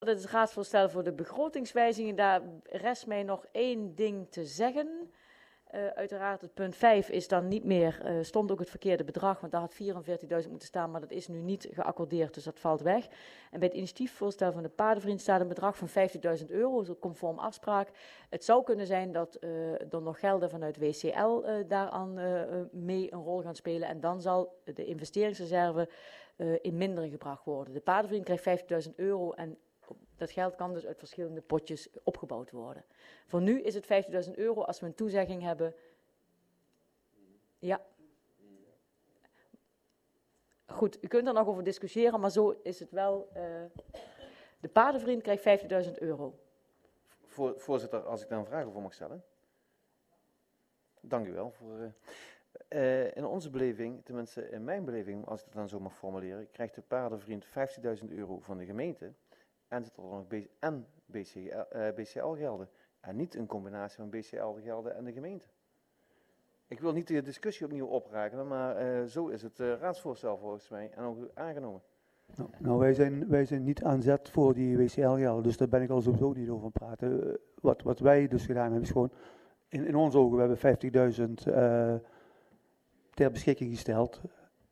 Dat is het raadsvoorstel voor de begrotingswijzigingen. Daar rest mij nog één ding te zeggen. Uiteraard het punt 5 is dan niet meer, stond ook het verkeerde bedrag, want daar had 44.000 moeten staan, maar dat is nu niet geaccordeerd, dus dat valt weg. En bij het initiatiefvoorstel van de Paardenvriend staat een bedrag van €50.000, zo conform afspraak. Het zou kunnen zijn dat er nog gelden vanuit WCL daaraan mee een rol gaan spelen en dan zal de investeringsreserve in mindering gebracht worden. De Paardenvriend krijgt €50.000 en dat geld kan dus uit verschillende potjes opgebouwd worden. Voor nu is het €50.000 als we een toezegging hebben. Ja. Goed, u kunt er nog over discussiëren, maar zo is het wel. De Paardenvriend krijgt €50.000. Voorzitter, als ik daar een vraag over mag stellen. Dank u wel. In onze beleving, tenminste in mijn beleving, als ik het dan zo mag formuleren, krijgt de Paardenvriend €50.000 van de gemeente. En zit er nog BCL-gelden. En niet een combinatie van BCL-gelden en de gemeente. Ik wil niet de discussie opnieuw oprakelen, maar zo is het raadsvoorstel volgens mij en ook aangenomen. Nou, wij zijn niet aan zet voor die WCL-gelden, dus daar ben ik al sowieso niet over aan het praten. Wat wij dus gedaan hebben is gewoon, in onze ogen, we hebben 50.000 ter beschikking gesteld.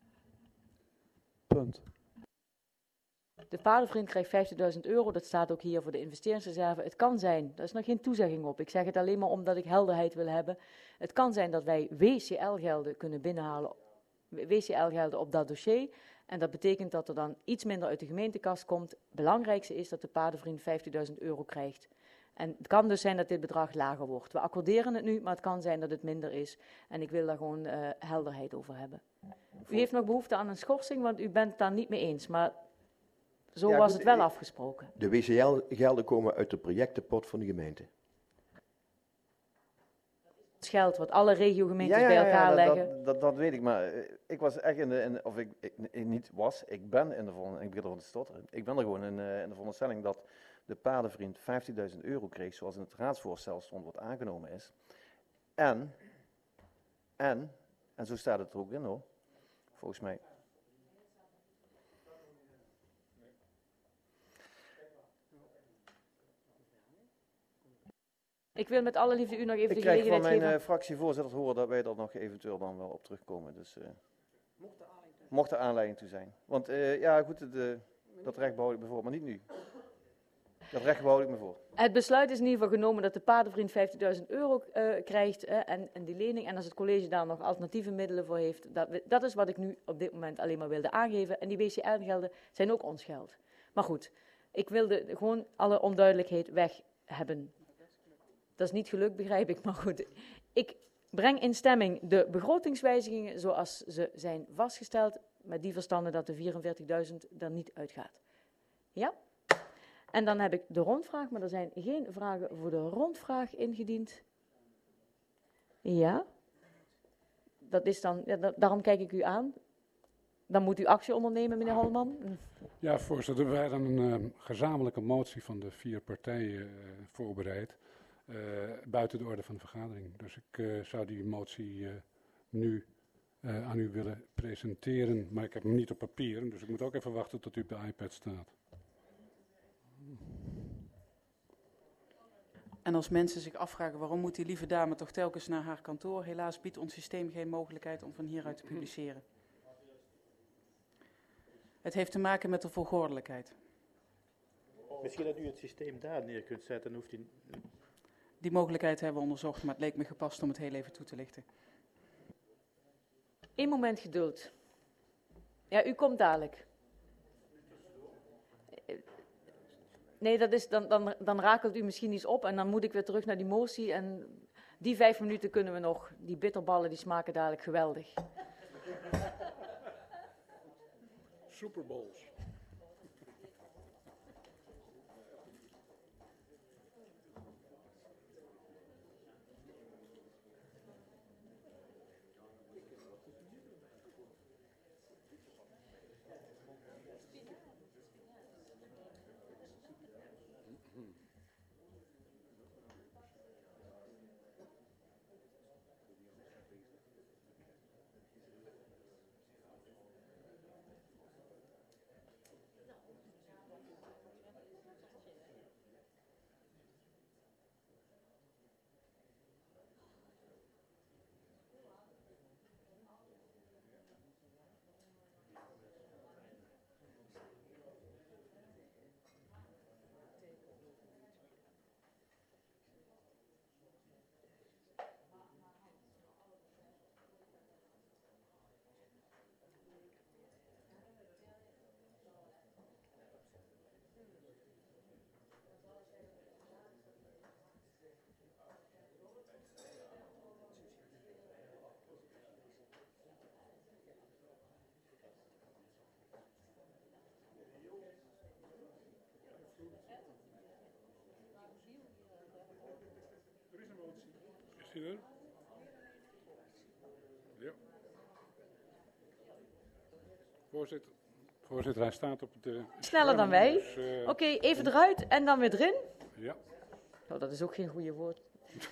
Punt. De Paardenvriend krijgt €50.000, dat staat ook hier voor de investeringsreserve. Het kan zijn, daar is nog geen toezegging op, ik zeg het alleen maar omdat ik helderheid wil hebben. Het kan zijn dat wij WCL-gelden kunnen binnenhalen, WCL-gelden op dat dossier. En dat betekent dat er dan iets minder uit de gemeentekast komt. Het belangrijkste is dat de Paardenvriend €50.000 krijgt. En het kan dus zijn dat dit bedrag lager wordt. We accorderen het nu, maar het kan zijn dat het minder is. En ik wil daar gewoon helderheid over hebben. U heeft nog behoefte aan een schorsing, want u bent het daar niet mee eens, maar zo Ja, was goed, het wel afgesproken. De WCL-gelden komen uit de projectenpot van de gemeente. Het geld wat alle regiogemeentes bij elkaar leggen. Dat weet ik, maar ik was echt ik ben in de veronderstelling, ik begin ervan te stotteren. Ik ben er gewoon in de veronderstelling dat de Paardenvriend €50.000 kreeg, zoals in het raadsvoorstel stond, wat aangenomen is. En zo staat het er ook in hoor, volgens mij. Ik wil met alle liefde u nog even de Ik krijg gelegenheid van mijn geven. fractievoorzitter horen dat wij er nog eventueel dan wel op terugkomen. Dus, mocht er aanleiding toe zijn. Want ja goed, dat recht behoud ik me voor, maar niet nu. Dat recht behoud ik me voor. Het besluit is in ieder geval genomen dat de Paardenvriend €50.000 krijgt en die lening. En als het college daar nog alternatieve middelen voor heeft, dat is wat ik nu op dit moment alleen maar wilde aangeven. En die WCL-gelden zijn ook ons geld. Maar goed, ik wilde gewoon alle onduidelijkheid weg hebben. Dat is niet gelukt, begrijp ik, maar goed. Ik breng in stemming de begrotingswijzigingen zoals ze zijn vastgesteld, met die verstande dat de 44.000 er niet uitgaat. Ja? En dan heb ik de rondvraag, maar er zijn geen vragen voor de rondvraag ingediend. Ja? Dat is dan, ja, daarom kijk ik u aan. Dan moet u actie ondernemen, meneer Holman. Ja, voorzitter, wij hadden een gezamenlijke motie van de 4 partijen voorbereid. Buiten de orde van de vergadering. Dus ik zou die motie nu aan u willen presenteren. Maar ik heb hem niet op papier, dus ik moet ook even wachten tot u op de iPad staat. En als mensen zich afvragen waarom moet die lieve dame toch telkens naar haar kantoor, helaas biedt ons systeem geen mogelijkheid om van hieruit te publiceren. Het heeft te maken met de volgordelijkheid. Misschien dat u het systeem daar neer kunt zetten, dan hoeft u... Die mogelijkheid hebben we onderzocht, maar het leek me gepast om het heel even toe te lichten. 1 moment geduld. Ja, u komt dadelijk. Nee, dat is, dan rakelt u misschien iets op en dan moet ik weer terug naar die motie. En die 5 minuten kunnen we nog. Die bitterballen die smaken dadelijk geweldig. Super Bowls. Is die er? Ja. Voorzitter, hij staat op de... Sneller dan wij. Dus, Oké, even eruit en dan weer erin. Ja. Nou, dat is ook geen goede woord.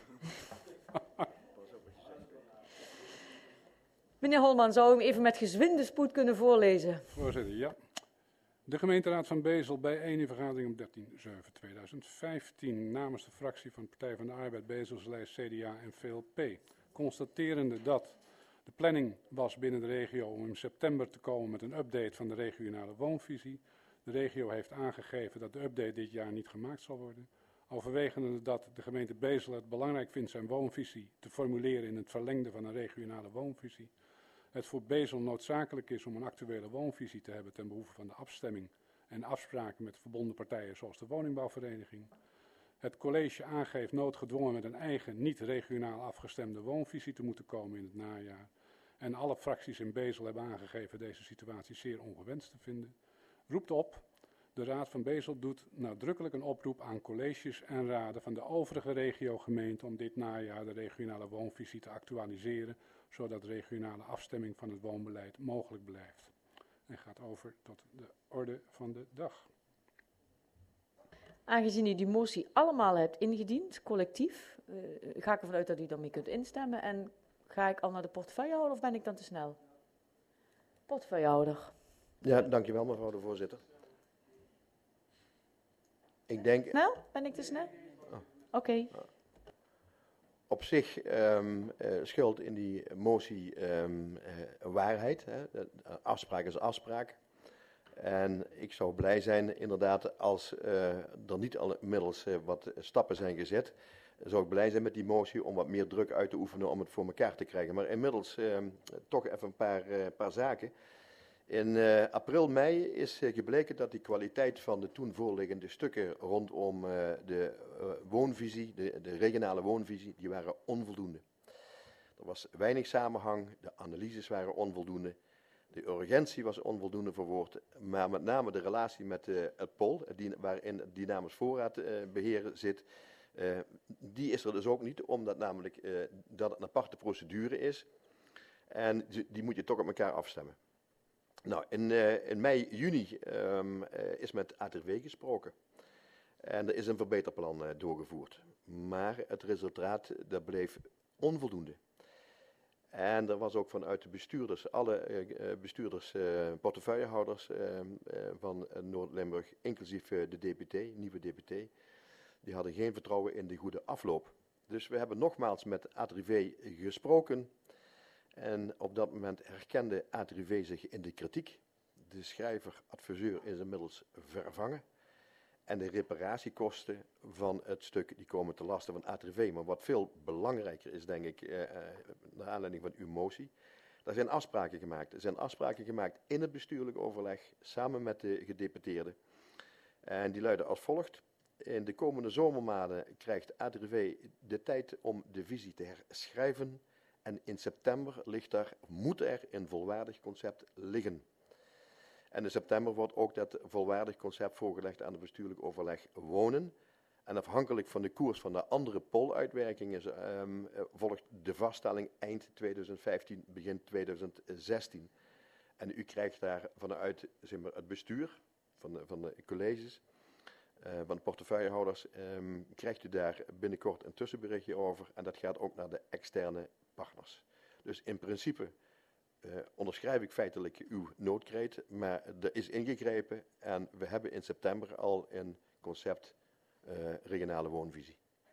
Meneer Holman, zou u hem even met gezwinde spoed kunnen voorlezen? Voorzitter, ja. De gemeenteraad van Bezel bijeen in vergadering op 13/7/2015 namens de fractie van de Partij van de Arbeid Bezelslijst CDA en VLP. Constaterende dat de planning was binnen de regio om in september te komen met een update van de regionale woonvisie. De regio heeft aangegeven dat de update dit jaar niet gemaakt zal worden. Overwegende dat de gemeente Bezel het belangrijk vindt zijn woonvisie te formuleren in het verlengde van een regionale woonvisie. Het voor Bezel noodzakelijk is om een actuele woonvisie te hebben ten behoeve van de afstemming en afspraken met verbonden partijen zoals de woningbouwvereniging. Het college aangeeft noodgedwongen met een eigen niet-regionaal afgestemde woonvisie te moeten komen in het najaar. En alle fracties in Bezel hebben aangegeven deze situatie zeer ongewenst te vinden. Roept op. De Raad van Bezel doet nadrukkelijk een oproep aan colleges en raden van de overige regiogemeenten om dit najaar de regionale woonvisie te actualiseren, zodat de regionale afstemming van het woonbeleid mogelijk blijft. En gaat over tot de orde van de dag. Aangezien u die motie allemaal hebt ingediend, collectief, ga ik ervan uit dat u daarmee kunt instemmen. En ga ik al naar de portefeuillehouder of ben ik dan te snel? Portefeuillehouder. Ja, dankjewel mevrouw de voorzitter. Ik denk... Snel? Ben ik te snel? Oh. Oké. Op zich schuilt in die motie waarheid. Hè. Afspraak is afspraak. En ik zou blij zijn, inderdaad, als er niet al inmiddels wat stappen zijn gezet. Zou ik blij zijn met die motie om wat meer druk uit te oefenen om het voor elkaar te krijgen. Maar inmiddels toch even een paar zaken. In april, mei is gebleken dat die kwaliteit van de toen voorliggende stukken rondom de woonvisie, de regionale woonvisie, die waren onvoldoende. Er was weinig samenhang, de analyses waren onvoldoende, de urgentie was onvoldoende verwoord, maar met name de relatie met het POL, waarin dynamisch voorraadbeheer zit, die is er dus ook niet, omdat namelijk dat het een aparte procedure is en die moet je toch op elkaar afstemmen. Nou, in mei, juni is met ATRW gesproken. En er is een verbeterplan doorgevoerd. Maar het resultaat, dat bleef onvoldoende. En er was ook vanuit de bestuurders, alle bestuurders, portefeuillehouders van Noord-Limburg, inclusief de DPT, nieuwe DPT, die hadden geen vertrouwen in de goede afloop. Dus we hebben nogmaals met ATRW gesproken. En op dat moment herkende ATRW zich in de kritiek. De schrijver-adviseur is inmiddels vervangen. En de reparatiekosten van het stuk die komen te lasten van ATRW. Maar wat veel belangrijker is, denk ik, naar aanleiding van uw motie. Er zijn afspraken gemaakt. Er zijn afspraken gemaakt in het bestuurlijk overleg samen met de gedeputeerden. En die luiden als volgt. In de komende zomermaanden krijgt ATRW de tijd om de visie te herschrijven. En in september moet er een volwaardig concept liggen. En in september wordt ook dat volwaardig concept voorgelegd aan het bestuurlijk overleg wonen. En afhankelijk van de koers van de andere POL-uitwerkingen volgt de vaststelling eind 2015, begin 2016. En u krijgt daar vanuit zeg maar, het bestuur van de colleges, van de portefeuillehouders, krijgt u daar binnenkort een tussenberichtje over. En dat gaat ook naar de externe partners. Dus in principe onderschrijf ik feitelijk uw noodkreet, maar er is ingegrepen en we hebben in september al een concept regionale woonvisie.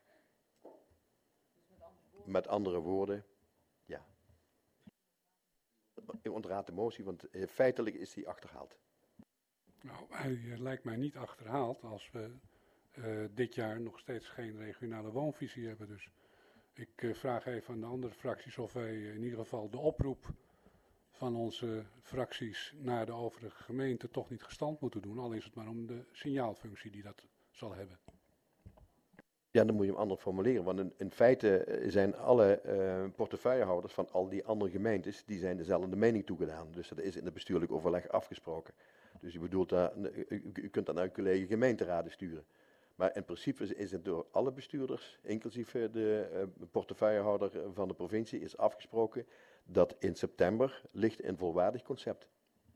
Met andere woorden, ja. Ik ontraad de motie, want feitelijk is die achterhaald. Nou, hij lijkt mij niet achterhaald als we dit jaar nog steeds geen regionale woonvisie hebben. Dus ik vraag even aan de andere fracties of wij in ieder geval de oproep van onze fracties naar de overige gemeenten toch niet gestand moeten doen. Al is het maar om de signaalfunctie die dat zal hebben. Ja, dan moet je hem anders formuleren. Want in feite zijn alle portefeuillehouders van al die andere gemeentes, die zijn dezelfde mening toegedaan. Dus dat is in het bestuurlijk overleg afgesproken. Dus u kunt dat naar uw collega gemeenteraden sturen. Maar in principe is het door alle bestuurders, inclusief de portefeuillehouder van de provincie, is afgesproken dat in september ligt een volwaardig concept.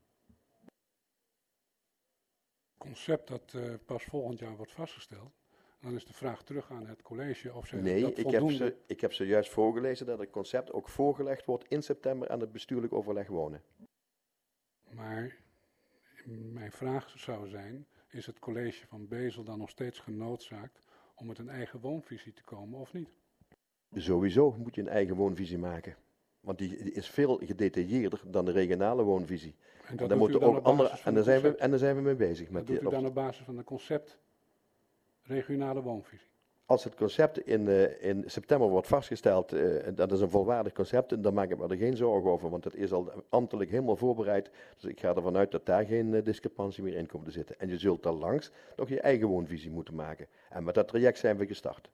Concept dat pas volgend jaar wordt vastgesteld. Dan is de vraag terug aan het college of ze Nee, dat voldoende... ik heb zojuist voorgelezen dat het concept ook voorgelegd wordt in september aan het bestuurlijk overleg wonen. Maar mijn vraag zou zijn, is het college van Bezel dan nog steeds genoodzaakt om met een eigen woonvisie te komen of niet? Sowieso moet je een eigen woonvisie maken. Want die is veel gedetailleerder dan de regionale woonvisie. En daar moeten ook andere, en daar zijn we mee bezig. Dat doet u dan op basis van de concept regionale woonvisie? Als het concept in september wordt vastgesteld, dat is een volwaardig concept, dan maak ik me er geen zorgen over, want het is al ambtelijk helemaal voorbereid. Dus ik ga ervan uit dat daar geen discrepantie meer in komt te zitten. En je zult daarlangs nog je eigen woonvisie moeten maken. En met dat traject zijn we gestart.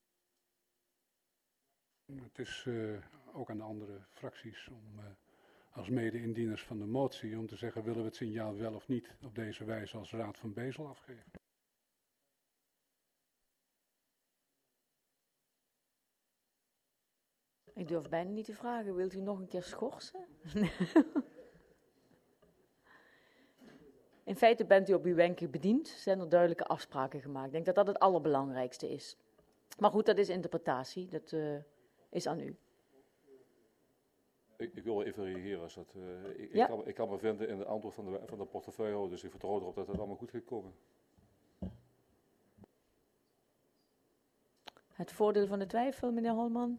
Het is ook aan de andere fracties om als mede-indieners van de motie om te zeggen, willen we het signaal wel of niet op deze wijze als Raad van Bezel afgeven? Ik durf bijna niet te vragen, wilt u nog een keer schorsen? In feite bent u op uw wenken bediend, zijn er duidelijke afspraken gemaakt. Ik denk dat dat het allerbelangrijkste is. Maar goed, dat is interpretatie, dat is aan u. Ik wil even reageren. Als dat, Ja. ik kan me vinden in het antwoord van de portefeuille, dus ik vertrouw erop dat het allemaal goed gaat komen. Het voordeel van de twijfel, meneer Holman?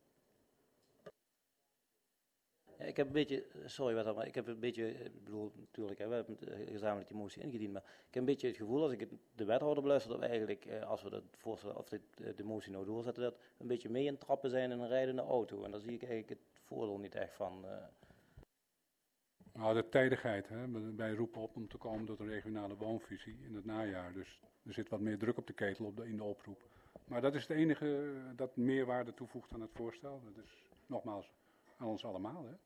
Ja, ik heb een beetje, sorry, maar ik heb een beetje, ik bedoel, natuurlijk, we hebben gezamenlijk die motie ingediend, maar ik heb een beetje het gevoel, als ik de wethouder beluister, dat we eigenlijk, als we dat voorstel, of de motie nou doorzetten, dat we een beetje mee in trappen zijn in een rijdende auto. En daar zie ik eigenlijk het voordeel niet echt van. Nou, de tijdigheid, hè. Wij roepen op om te komen tot een regionale woonvisie in het najaar. Dus er zit wat meer druk op de ketel in de oproep. Maar dat is het enige dat meerwaarde toevoegt aan het voorstel. Dat is nogmaals aan ons allemaal, hè.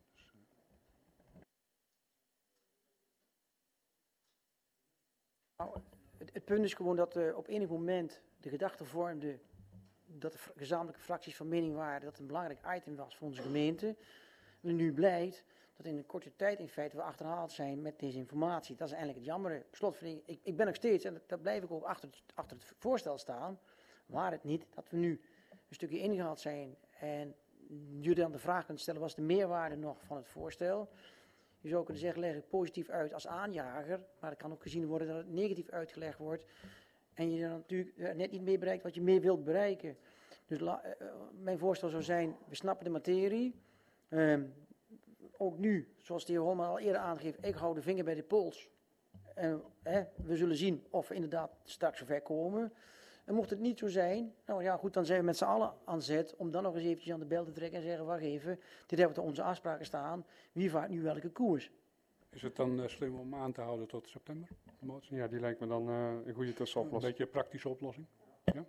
Nou, het punt is gewoon dat op enig moment de gedachte vormde dat de gezamenlijke fracties van mening waren dat het een belangrijk item was voor onze gemeente. En nu blijkt dat in een korte tijd in feite we achterhaald zijn met deze informatie. Dat is eigenlijk het jammere. Slotverdeling, ik ben nog steeds, en dat blijf ik ook achter het voorstel staan, waar het niet dat we nu een stukje ingehaald zijn en jullie dan de vraag kunt stellen, was de meerwaarde nog van het voorstel? Je zou kunnen zeggen, leg ik positief uit als aanjager, maar het kan ook gezien worden dat het negatief uitgelegd wordt. En je dan natuurlijk net niet meer bereikt wat je meer wilt bereiken. Dus mijn voorstel zou zijn, we snappen de materie. Ook nu, zoals de heer Holman al eerder aangeeft, ik hou de vinger bij de pols. We zullen zien of we inderdaad straks zover komen. En mocht het niet zo zijn, nou ja goed, dan zijn we met z'n allen aan zet om dan nog eens eventjes aan de bel te trekken en zeggen, wacht even, dit hebben we op onze afspraken staan, wie vaart nu welke koers? Is het dan slim om aan te houden tot september, de motie? Ja, die lijkt me dan een goede tussenoplossing. Een beetje een praktische oplossing. Ja?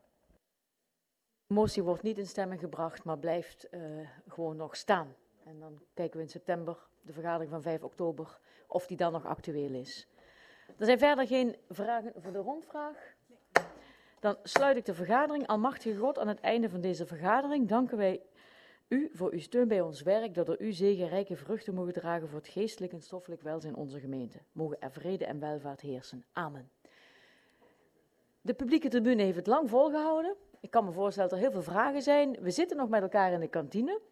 De motie wordt niet in stemming gebracht, maar blijft gewoon nog staan. En dan kijken we in september, de vergadering van 5 oktober, of die dan nog actueel is. Er zijn verder geen vragen voor de rondvraag. Dan sluit ik de vergadering. Almachtige God, aan het einde van deze vergadering danken wij u voor uw steun bij ons werk, dat er u zegenrijke vruchten mogen dragen voor het geestelijk en stoffelijk welzijn onze gemeente. Mogen er vrede en welvaart heersen. Amen. De publieke tribune heeft het lang volgehouden. Ik kan me voorstellen dat er heel veel vragen zijn. We zitten nog met elkaar in de kantine.